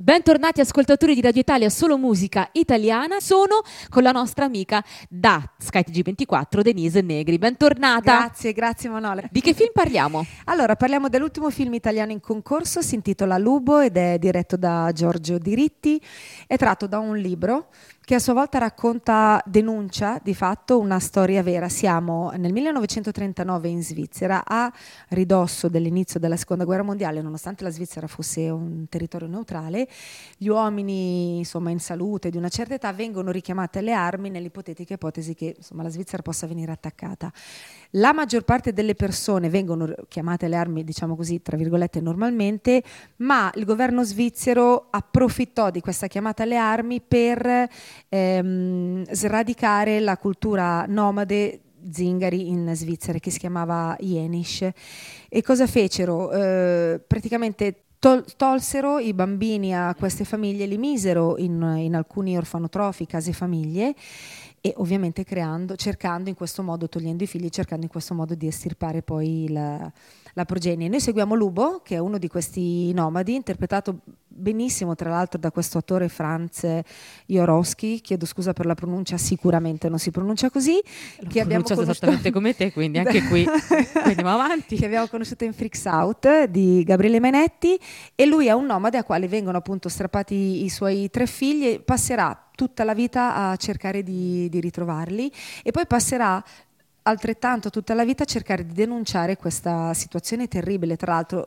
Bentornati ascoltatori di Radio Italia, solo musica italiana. Sono con la nostra amica da SkyTG24, Denise Negri. Bentornata. Grazie Manole. Di che film parliamo? Allora, parliamo dell'ultimo film italiano in concorso, si intitola Lubo ed è diretto da Giorgio Diritti, è tratto da un libro che a sua volta denuncia di fatto una storia vera. Siamo nel 1939 in Svizzera, a ridosso dell'inizio della Seconda Guerra Mondiale, nonostante la Svizzera fosse un territorio neutrale. Gli uomini, insomma, in salute di una certa età vengono richiamati alle armi nell'ipotetica ipotesi che, insomma, la Svizzera possa venire attaccata. La maggior parte delle persone vengono chiamate alle armi, diciamo così, tra virgolette, normalmente, ma il governo svizzero approfittò di questa chiamata alle armi per sradicare la cultura nomade zingari in Svizzera, che si chiamava Jenisch. E cosa fecero? Praticamente tolsero i bambini a queste famiglie, li misero in alcuni orfanotrofi, case famiglie, e ovviamente cercando in questo modo, togliendo i figli, cercando in questo modo di estirpare poi la progenie. Noi seguiamo Lubo, che è uno di questi nomadi, interpretato benissimo tra l'altro da questo attore Franz Jorowski, chiedo scusa per la pronuncia, sicuramente non si pronuncia così, che abbiamo conosciuto esattamente come te, quindi anche qui andiamo avanti. Che abbiamo conosciuto in Freaks Out di Gabriele Menetti, e lui è un nomade a quale vengono appunto strappati i suoi 3 figli, e passerà tutta la vita a cercare di ritrovarli, e poi passerà altrettanto tutta la vita a cercare di denunciare questa situazione terribile. Tra l'altro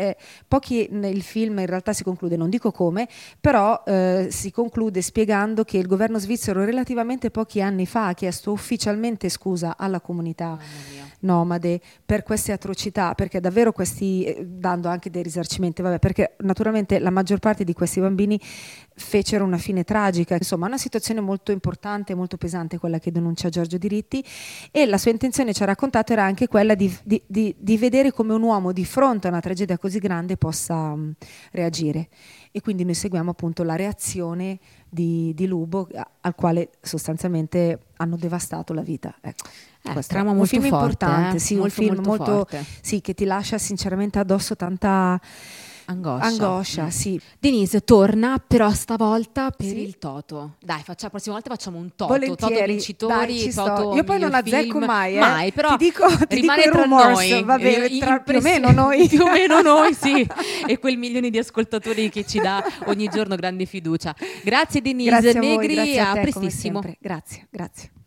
il film in realtà si conclude, non dico come, però si conclude spiegando che il governo svizzero relativamente pochi anni fa ha chiesto ufficialmente scusa alla comunità nomade per queste atrocità, perché davvero dando anche dei risarcimenti, perché naturalmente la maggior parte di questi bambini fecero una fine tragica. Insomma, una situazione molto importante, molto pesante, quella che denuncia Giorgio Diritti, e la sua intenzione, ci ha raccontato, era anche quella di vedere come un uomo di fronte a una tragedia così grande possa reagire. E quindi noi seguiamo appunto la reazione di Lubo, al quale sostanzialmente hanno devastato la vita. Ecco. Trama un molto film forte, importante, sì, molto, un film molto forte. Sì, che ti lascia sinceramente addosso tanta angoscia, sì. Denise torna però stavolta per Sì? il Toto. Dai, la prossima volta facciamo un Toto. Volentieri. Toto vincitori, Dai, Toto io poi non miglior azzecco film. mai, però ti dico rimane i tra rumors, noi. va bene, più o meno noi. Più o meno noi, sì. E quel milione di ascoltatori che ci dà ogni giorno grande fiducia. Grazie Denise Grazie a voi, Negri, grazie a te, prestissimo. come sempre. Grazie.